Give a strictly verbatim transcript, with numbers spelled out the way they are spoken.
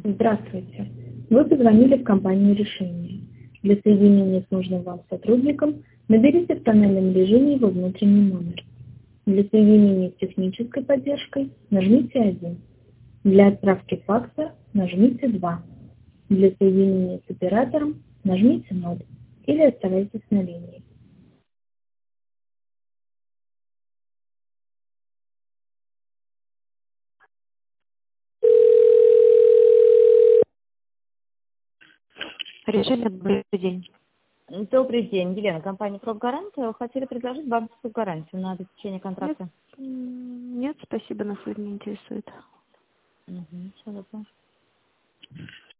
Здравствуйте. Вы позвонили в компанию «Решение». Для соединения с нужным вам сотрудником наберите в тональном режиме его внутренний номер. Для соединения с технической поддержкой нажмите один. Для отправки факса нажмите два. Для соединения с оператором нажмите ноль или оставайтесь на линии. Решение, добрый день. Добрый день, Елена, компания «Профгарант». Хотели предложить банковскую гарантию на обеспечение Нет, контракта. м, нет, спасибо, нас не интересует. Угу, все,